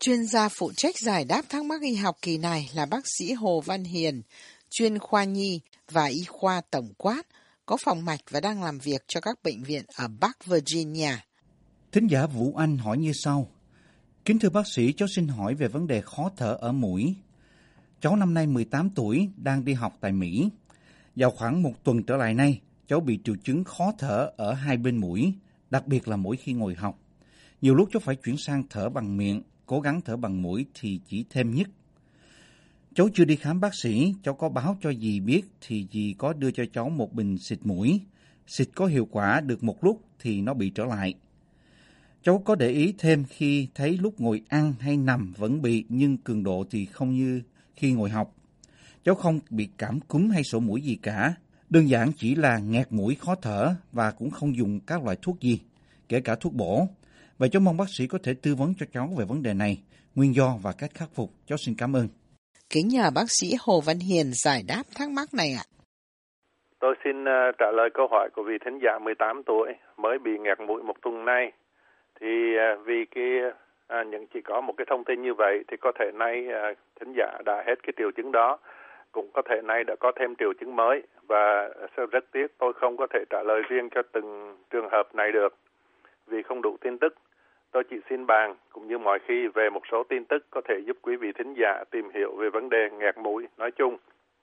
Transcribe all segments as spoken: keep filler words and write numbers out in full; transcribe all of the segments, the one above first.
Chuyên gia phụ trách giải đáp thắc mắc y học kỳ này là bác sĩ Hồ Văn Hiền, chuyên khoa nhi và y khoa tổng quát, có phòng mạch và đang làm việc cho các bệnh viện ở Bắc Virginia. Thính giả Vũ Anh hỏi như sau. Kính thưa bác sĩ, cháu xin hỏi về vấn đề khó thở ở mũi. Cháu năm nay mười tám tuổi, đang đi học tại Mỹ. Vào khoảng một tuần trở lại nay, cháu bị triệu chứng khó thở ở hai bên mũi, đặc biệt là mỗi khi ngồi học. Nhiều lúc cháu phải chuyển sang thở bằng miệng, cố gắng thở bằng mũi thì chỉ thêm nhức. Cháu chưa đi khám bác sĩ, cháu có báo cho dì biết thì dì có đưa cho cháu một bình xịt mũi. Xịt có hiệu quả được một lúc thì nó bị trở lại. Cháu có để ý thêm khi thấy lúc ngồi ăn hay nằm vẫn bị, nhưng cường độ thì không như khi ngồi học. Cháu không bị cảm cúm hay sổ mũi gì cả. Đơn giản chỉ là nghẹt mũi khó thở và cũng không dùng các loại thuốc gì, kể cả thuốc bổ. Và cháu mong bác sĩ có thể tư vấn cho cháu về vấn đề này, nguyên do và cách khắc phục. Cháu xin cảm ơn. Kính nhờ bác sĩ Hồ Văn Hiền giải đáp thắc mắc này ạ. Tôi xin uh, trả lời câu hỏi của vị thính giả mười tám tuổi mới bị nghẹt mũi một tuần nay. Thì uh, vì cái uh, những chỉ có một cái thông tin như vậy thì có thể nay uh, thính giả đã hết cái triệu chứng đó, cũng có thể nay đã có thêm triệu chứng mới, và uh, rất tiếc tôi không có thể trả lời riêng cho từng trường hợp này được vì không đủ tin tức. Tôi chỉ xin bàn cũng như mọi khi về một số tin tức có thể giúp quý vị thính giả tìm hiểu về vấn đề nghẹt mũi nói chung.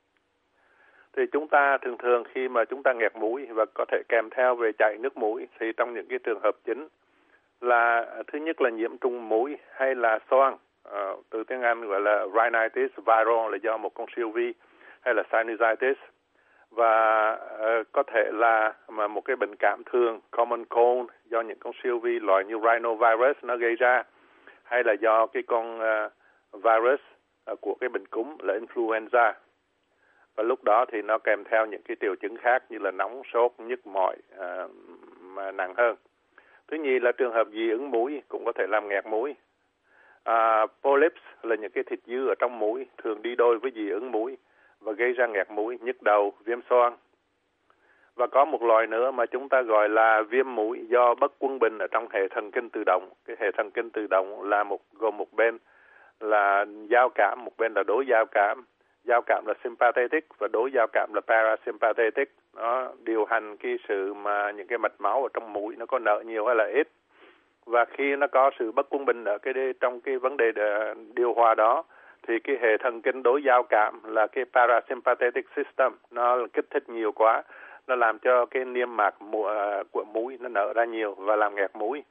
Thì chúng ta thường thường khi mà chúng ta nghẹt mũi và có thể kèm theo về chảy nước mũi, thì trong những cái trường hợp chính là thứ nhất là nhiễm trùng mũi hay là xoang, uh, từ tiếng Anh gọi là rhinitis viral là do một con siêu vi, hay là sinusitis, và uh, có thể là mà một cái bệnh cảm thường common cold do những con siêu vi loại như rhinovirus nó gây ra, hay là do cái con uh, virus uh, của cái bệnh cúm là influenza. Và lúc đó thì nó kèm theo những cái triệu chứng khác như là nóng, sốt, nhức mỏi uh, mà nặng hơn. Thứ nhì là trường hợp dị ứng mũi cũng có thể làm nghẹt mũi. À, polyps là những cái thịt dư ở trong mũi thường đi đôi với dị ứng mũi và gây ra nghẹt mũi, nhức đầu, viêm xoang. Và có một loại nữa mà chúng ta gọi là viêm mũi do bất quân bình ở trong hệ thần kinh tự động. Cái hệ thần kinh tự động là một gồm một bên là giao cảm, một bên là đối giao cảm. Giao cảm là sympathetic và đối giao cảm là parasympathetic. Nó điều hành cái sự mà những cái mạch máu ở trong mũi nó có nở nhiều hay là ít. Và khi nó có sự bất quân bình ở cái trong cái vấn đề điều hòa đó, thì cái hệ thần kinh đối giao cảm là cái parasympathetic system nó kích thích nhiều quá, nó làm cho cái niêm mạc của mũi nó nở ra nhiều và làm nghẹt mũi.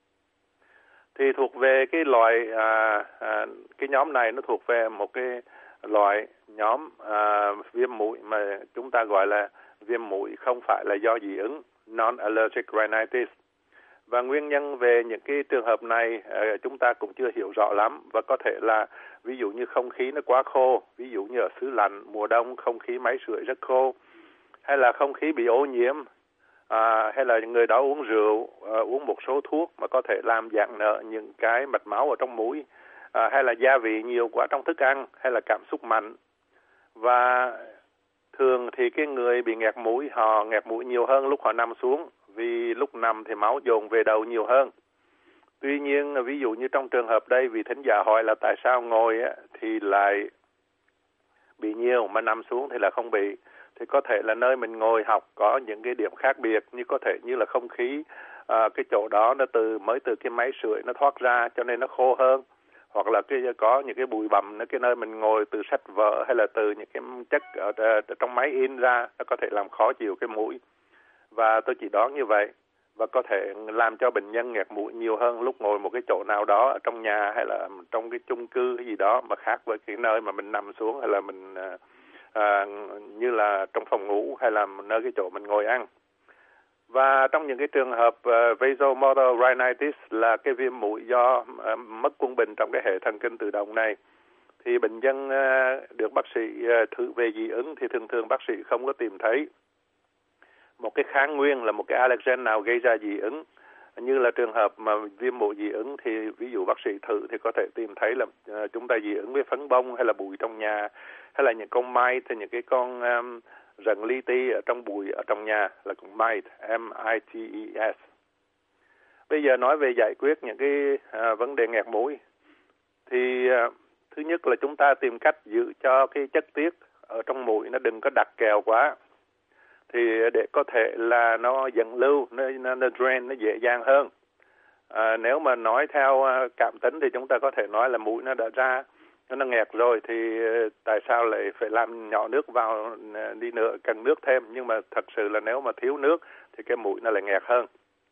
Thì thuộc về cái loại à, à, cái nhóm này nó thuộc về một cái loại nhóm à, viêm mũi mà chúng ta gọi là viêm mũi không phải là do dị ứng, non-allergic rhinitis. Và nguyên nhân về những cái trường hợp này à, chúng ta cũng chưa hiểu rõ lắm, và có thể là ví dụ như không khí nó quá khô, ví dụ như ở xứ lạnh mùa đông không khí máy sưởi rất khô, hay là không khí bị ô nhiễm, à, hay là người đó uống rượu, à, uống một số thuốc mà có thể làm giãn nở những cái mạch máu ở trong mũi, à, hay là gia vị nhiều quá trong thức ăn, hay là cảm xúc mạnh. Và thường thì cái người bị nghẹt mũi họ nghẹt mũi nhiều hơn lúc họ nằm xuống, vì lúc nằm thì máu dồn về đầu nhiều hơn. Tuy nhiên ví dụ như trong trường hợp đây, vị thính giả hỏi là tại sao ngồi á, thì lại bị nhiều mà nằm xuống thì là không bị. Thì có thể là nơi mình ngồi học có những cái điểm khác biệt, như có thể như là không khí à, cái chỗ đó nó từ mới từ cái máy sưởi nó thoát ra cho nên nó khô hơn, hoặc là cái có những cái bụi bặm nó cái nơi mình ngồi từ sách vở hay là từ những cái chất ở, ở trong máy in ra, nó có thể làm khó chịu cái mũi. Và tôi chỉ đoán như vậy, và có thể làm cho bệnh nhân nghẹt mũi nhiều hơn lúc ngồi một cái chỗ nào đó ở trong nhà hay là trong cái chung cư cái gì đó mà khác với cái nơi mà mình nằm xuống, hay là mình à, à, như là trong phòng ngủ hay là nơi cái chỗ mình ngồi ăn. Và trong những cái trường hợp uh, vasomotor rhinitis là cái viêm mũi do uh, mất quân bình trong cái hệ thần kinh tự động này, thì bệnh nhân uh, được bác sĩ uh, thử về dị ứng thì thường thường bác sĩ không có tìm thấy một cái kháng nguyên là một cái allergen nào gây ra dị ứng. Như là trường hợp mà viêm mũi dị ứng thì ví dụ bác sĩ thử thì có thể tìm thấy là uh, chúng ta dị ứng với phấn bông hay là bụi trong nhà, hay là những con mite hay những cái con um, rận li ti ở trong bụi ở trong nhà là con mite, M I T E S. Bây giờ nói về giải quyết những cái uh, vấn đề nghẹt mũi Thứ nhất là chúng ta tìm cách giữ cho cái chất tiết ở trong mũi nó đừng có đặc kèo quá. Thì để có thể là nó dẫn lưu, nó, nó, nó drain, nó dễ dàng hơn. À, nếu mà nói theo cảm tính thì chúng ta có thể nói là mũi nó đã ra, nó nghẹt rồi thì tại sao lại phải làm nhỏ nước vào đi nữa, cần nước thêm. Nhưng mà thật sự là nếu mà thiếu nước thì cái mũi nó lại nghẹt hơn.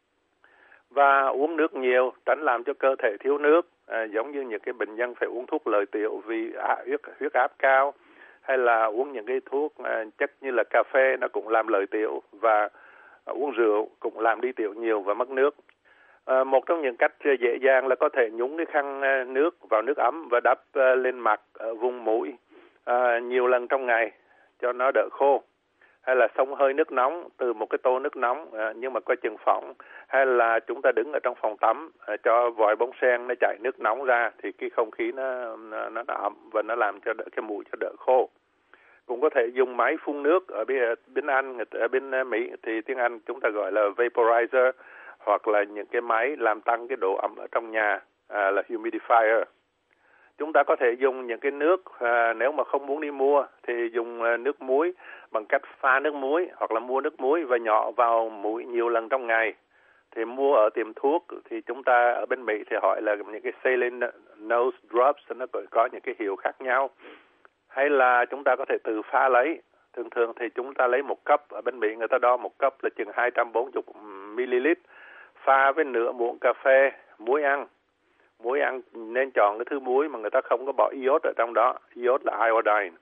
Và uống nước nhiều, tránh làm cho cơ thể thiếu nước. À, giống như những cái bệnh nhân phải uống thuốc lợi tiểu vì à, huyết, huyết áp cao, hay là uống những cái thuốc à, chất như là cà phê nó cũng làm lợi tiểu, và à, uống rượu cũng làm đi tiểu nhiều và mất nước. À, một trong những cách dễ dàng là có thể nhúng cái khăn nước vào nước ấm và đắp à, lên mặt ở vùng mũi à, nhiều lần trong ngày cho nó đỡ khô. Hay là xông hơi nước nóng từ một cái tô nước nóng à, nhưng mà có chừng phỏng. Hay là chúng ta đứng ở trong phòng tắm à, cho vòi bông sen nó chảy nước nóng ra thì cái không khí nó nó, nó ẩm và nó làm cho đỡ, cái mũi cho đỡ khô. Cũng có thể dùng máy phun nước ở bên, bên Anh, ở bên Mỹ thì tiếng Anh chúng ta gọi là vaporizer, hoặc là những cái máy làm tăng cái độ ẩm ở trong nhà à, là humidifier. Chúng ta có thể dùng những cái nước, à, nếu mà không muốn đi mua thì dùng à, nước muối bằng cách pha nước muối hoặc là mua nước muối và nhỏ vào mũi nhiều lần trong ngày. Thì mua ở tiệm thuốc thì chúng ta ở bên Mỹ thì hỏi là những cái saline nose drops, nó có, có những cái hiệu khác nhau. Hay là chúng ta có thể tự pha lấy. Thường thường thì chúng ta lấy một cốc, ở bên Mỹ người ta đo một cốc là chừng hai trăm bốn mươi mi-li-lít, pha với nửa muỗng cà phê muối ăn. Muối ăn nên chọn cái thứ muối mà người ta không có bỏ iốt ở trong đó. Iốt là iodine.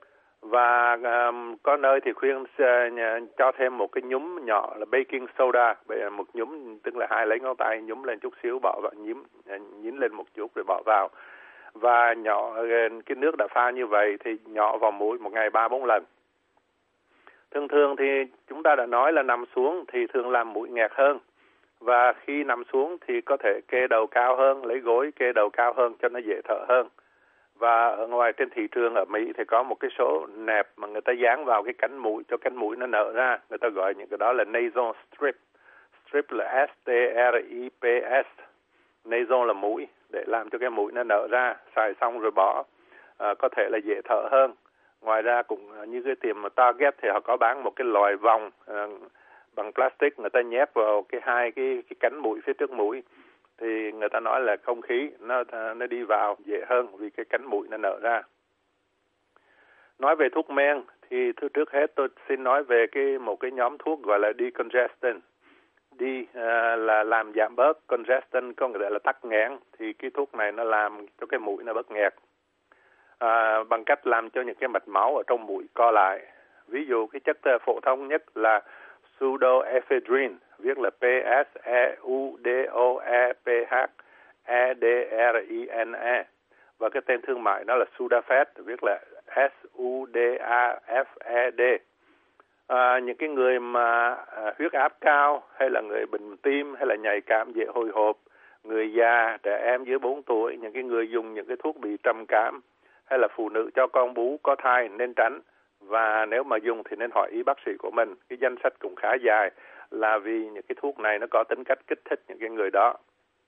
Và um, có nơi thì khuyên uh, cho thêm một cái nhúm nhỏ là baking soda. Một nhúm tức là hai lấy ngón tay nhúm lên chút xíu, bỏ vào, nhím, nhín lên một chút rồi bỏ vào. Và nhỏ cái nước đã pha như vậy thì nhỏ vào mũi một ngày ba bốn lần. Thường thường thì chúng ta đã nói là nằm xuống thì thường làm mũi nghẹt hơn. Và khi nằm xuống thì có thể kê đầu cao hơn, lấy gối kê đầu cao hơn cho nó dễ thở hơn. Và ở ngoài trên thị trường ở Mỹ thì có một cái số nẹp mà người ta dán vào cái cánh mũi cho cánh mũi nó nở ra. Người ta gọi những cái đó là nasal strip. Strip là S T R I P S. Nasal là mũi, để làm cho cái mũi nó nở ra. Xài xong rồi bỏ, à, có thể là dễ thở hơn. Ngoài ra cũng như cái tiệm mà Target thì họ có bán một cái loại vòng à, bằng plastic, người ta nhét vào cái hai cái cái cánh mũi phía trước mũi thì người ta nói là không khí nó nó đi vào dễ hơn vì cái cánh mũi nó nở ra. Nói về thuốc men thì thứ trước hết tôi xin nói về cái một cái nhóm thuốc gọi là decongestant. D uh, là làm giảm bớt, congestant có nghĩa là tắc nghẽn, thì cái thuốc này nó làm cho cái mũi nó bớt nghẹt à, bằng cách làm cho những cái mạch máu ở trong mũi co lại. Ví dụ cái chất phổ thông nhất là pseudoephedrine, viết là P S E U D O E P H E D R I N E, và cái tên thương mại đó là Sudafed, viết là S U D A F E D. À, những cái người mà à, huyết áp cao, hay là người bệnh tim, hay là nhạy cảm dễ hồi hộp, người già, trẻ em dưới bốn tuổi, những cái người dùng những cái thuốc bị trầm cảm, hay là phụ nữ cho con bú, có thai nên tránh. Và nếu mà dùng thì nên hỏi ý bác sĩ của mình. Cái danh sách cũng khá dài, là vì những cái thuốc này nó có tính cách kích thích những cái người đó.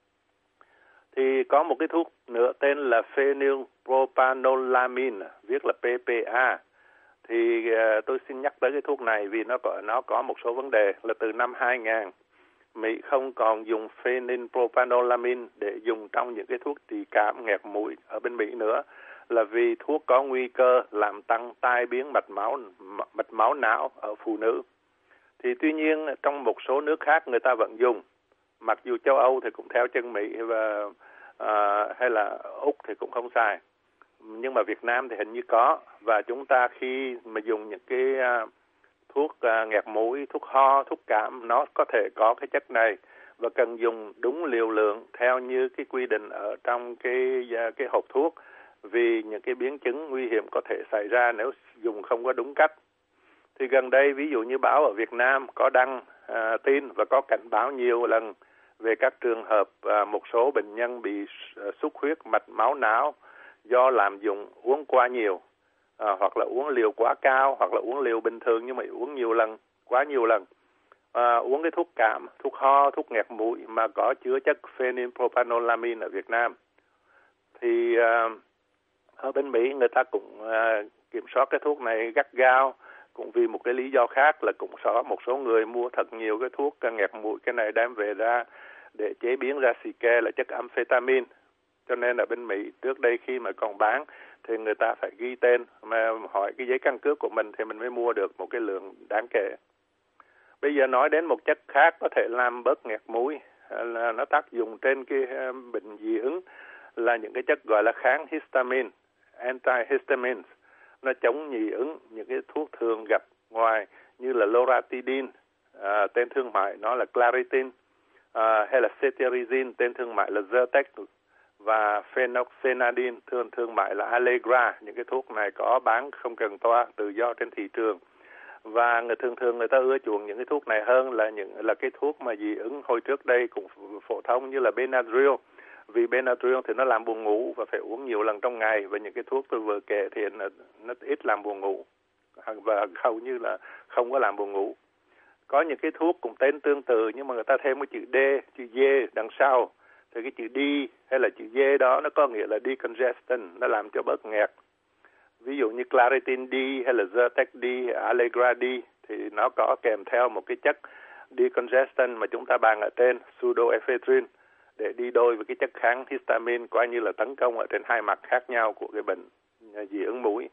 Thì có một cái thuốc nữa tên là phenylpropanolamine, viết là P P A. Thì uh, tôi xin nhắc tới cái thuốc này vì nó có, nó có một số vấn đề. Là từ năm hai nghìn, Mỹ không còn dùng phenylpropanolamine để dùng trong những cái thuốc trị cảm nghẹt mũi ở bên Mỹ nữa, là vì thuốc có nguy cơ làm tăng tai biến mạch máu mạch máu não ở phụ nữ. Thì tuy nhiên trong một số nước khác người ta vẫn dùng, mặc dù châu Âu thì cũng theo chân Mỹ và à, hay là Úc thì cũng không xài, nhưng mà Việt Nam thì hình như có. Và chúng ta khi mà dùng những cái uh, thuốc uh, nghẹt mũi, thuốc ho, thuốc cảm, nó có thể có cái chất này và cần dùng đúng liều lượng theo như cái quy định ở trong cái uh, cái hộp thuốc, vì những cái biến chứng nguy hiểm có thể xảy ra nếu dùng không có đúng cách. Thì gần đây ví dụ như báo ở Việt Nam có đăng à, tin và có cảnh báo nhiều lần về các trường hợp à, một số bệnh nhân bị à, xuất huyết mạch máu não do lạm dụng uống quá nhiều, à, hoặc là uống liều quá cao, hoặc là uống liều bình thường nhưng mà uống nhiều lần, quá nhiều lần. À, uống cái thuốc cảm, thuốc ho, thuốc nghẹt mũi mà có chứa chất phenylpropanolamine ở Việt Nam. Thì à, Ở bên Mỹ người ta cũng uh, kiểm soát cái thuốc này gắt gao, cũng vì một cái lý do khác là cũng có một số người mua thật nhiều cái thuốc nghẹt mũi cái này đem về ra để chế biến ra xì ke là chất amphetamine. Cho nên ở bên Mỹ trước đây khi mà còn bán thì người ta phải ghi tên, mà hỏi cái giấy căn cước của mình thì mình mới mua được một cái lượng đáng kể. Bây giờ nói đến một chất khác có thể làm bớt nghẹt mũi, là nó tác dụng trên cái bệnh dị ứng, là những cái chất gọi là kháng histamine, antihistamines. Nó chống dị ứng, những cái thuốc thường gặp ngoài như là loratadine, à, tên thương mại nó là Claritin, à, hay là cetirizine, tên thương mại là Zyrtec, và phenoxyethanidine, thương thương mại là Allegra. Những cái thuốc này có bán không cần toa, tự do trên thị trường. Và người thường thường người ta ưa chuộng những cái thuốc này hơn là những là cái thuốc mà dị ứng hồi trước đây cũng phổ thông như là Benadryl. Vì Benadryl thì nó làm buồn ngủ và phải uống nhiều lần trong ngày, và những cái thuốc tôi vừa kể thì nó, nó ít làm buồn ngủ và hầu như là không có làm buồn ngủ. Có những cái thuốc cũng tên tương tự nhưng mà người ta thêm cái chữ D, chữ D đằng sau. Thì cái chữ D hay là chữ D đó nó có nghĩa là decongestant, nó làm cho bớt nghẹt. Ví dụ như Claritin D hay là Zyrtec D, Allegra D thì nó có kèm theo một cái chất decongestant mà chúng ta bàn ở trên, pseudoephedrine, để đi đôi với cái chất kháng histamine, coi như là tấn công ở trên hai mặt khác nhau của cái bệnh dị ứng mũi.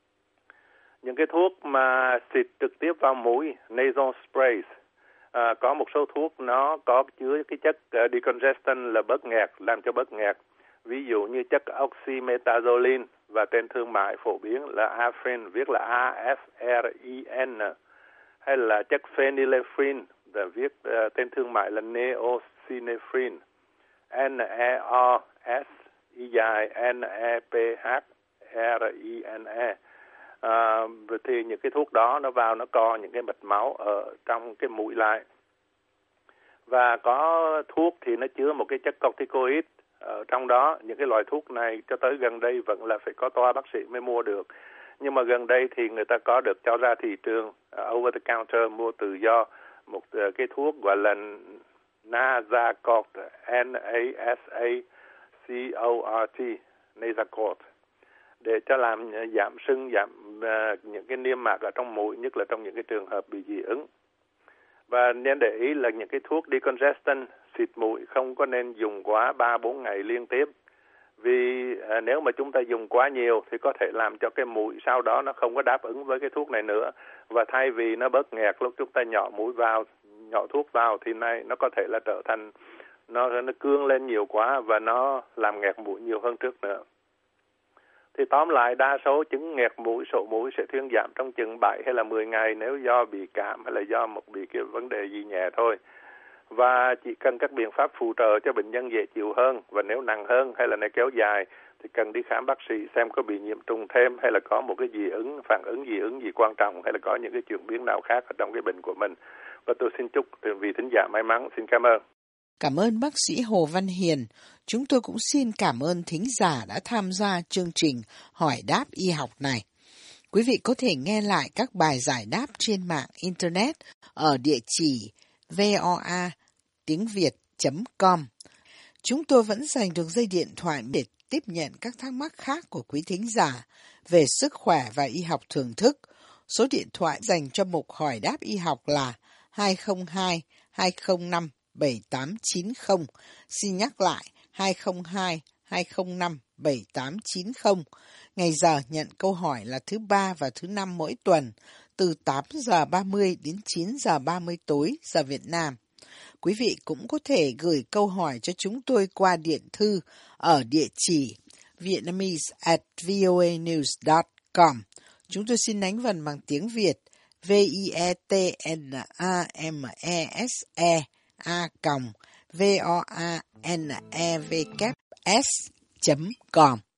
Những cái thuốc mà xịt trực tiếp vào mũi, nasal sprays, à, có một số thuốc nó có chứa cái chất uh, decongestant là bớt nghẹt, làm cho bớt nghẹt. Ví dụ như chất oxymetazoline và tên thương mại phổ biến là Afrin, viết là A F R I N, hay là chất phenylephrine và viết uh, tên thương mại là Neosynephrine, N E O S I N E P H R I N E. À, thì những cái thuốc đó nó vào nó co những cái mạch máu ở trong cái mũi lại. Và có thuốc thì nó chứa một cái chất corticoid ở trong đó. Những cái loại thuốc này cho tới gần đây vẫn là phải có toa bác sĩ mới mua được. Nhưng mà gần đây thì người ta có được cho ra thị trường uh, over the counter, mua tự do một uh, cái thuốc gọi là Nasacort, N A S A C O R T, Nasacort, để cho làm giảm sưng, giảm uh, những cái niêm mạc ở trong mũi, nhất là trong những cái trường hợp bị dị ứng. Và nên để ý là những cái thuốc decongestant xịt mũi không có nên dùng quá ba bốn ngày liên tiếp. Vì uh, nếu mà chúng ta dùng quá nhiều thì có thể làm cho cái mũi sau đó nó không có đáp ứng với cái thuốc này nữa. Và thay vì nó bớt nghẹt lúc chúng ta nhỏ mũi vào, nhỏ thuốc vào thì này nó có thể là trở thành nó nó cương lên nhiều quá và nó làm nghẹt mũi nhiều hơn trước nữa. Thì tóm lại đa số chứng nghẹt mũi, sổ mũi sẽ thuyên giảm trong chừng bảy hay là mười ngày nếu do bị cảm hay là do một bị cái vấn đề gì nhẹ thôi. Và chỉ cần các biện pháp phụ trợ cho bệnh nhân dễ chịu hơn, và nếu nặng hơn hay là này kéo dài thì cần đi khám bác sĩ xem có bị nhiễm trùng thêm hay là có một cái dị ứng, phản ứng dị ứng gì quan trọng hay là có những cái chuyển biến nào khác ở trong cái bệnh của mình. Và tôi xin chúc vị thính giả may mắn. Xin cảm ơn. Cảm ơn bác sĩ Hồ Văn Hiền. Chúng tôi cũng xin cảm ơn thính giả đã tham gia chương trình Hỏi đáp y học này. Quý vị có thể nghe lại các bài giải đáp trên mạng Internet ở địa chỉ voa tiếng việt chấm com. Chúng tôi vẫn dành được dây điện thoại để tiếp nhận các thắc mắc khác của quý thính giả về sức khỏe và y học thưởng thức. Số điện thoại dành cho mục Hỏi đáp y học là hai không hai hai không năm bảy tám chín không. Xin nhắc lại hai không hai hai không năm bảy tám chín không. Ngày giờ nhận câu hỏi là thứ ba và thứ năm mỗi tuần, từ tám giờ ba mươi đến chín giờ ba mươi tối giờ Việt Nam. Quý vị cũng có thể gửi câu hỏi cho chúng tôi qua điện thư ở địa chỉ vietnamese at voanews dot com. Chúng tôi xin đánh vần bằng tiếng Việt V I E T N A M E S E a còng voa n e v s chấm com.